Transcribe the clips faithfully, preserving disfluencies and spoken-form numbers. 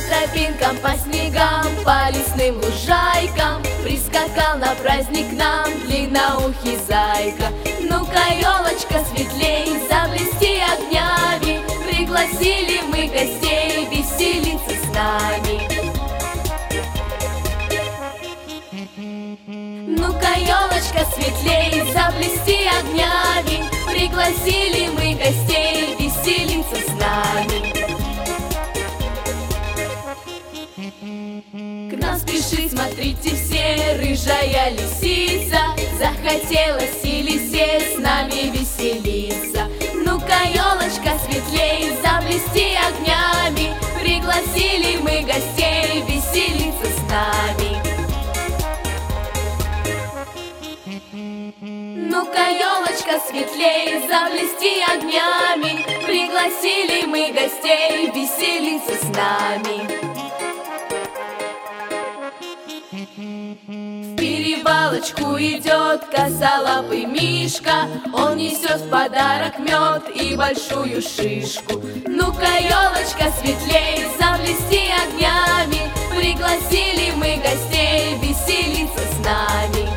тропинкам, по снегам, по лесным лужайкам прискакал на праздник к нам длинноухий зайка. Ну-ка, елочка, светлей, заблести огнями, пригласили мы гостей веселиться с нами. Ну-ка, елочка, светлей, заблести огнями, пригласили мы гостей веселиться с нами. К нам спешит, смотрите все, рыжая лисица, захотелось и лисе с нами веселиться. Ну-ка, елочка, светлей, заблести огнями, пригласили мы гостей веселиться с нами. Ну-ка, елочка, светлей, заблести огнями, пригласили мы гостей веселиться с нами. В перевалочку идет косолапый мишка, он несет в подарок мед и большую шишку. Ну-ка, елочка, светлей, заблести огнями, пригласили мы гостей веселиться с нами.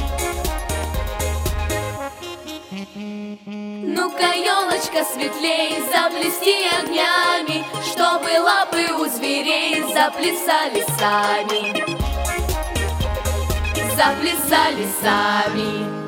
Ну-ка, елочка, светлей, заблести огнями, чтобы лапы у зверей заплясали сами. Заплясали сами.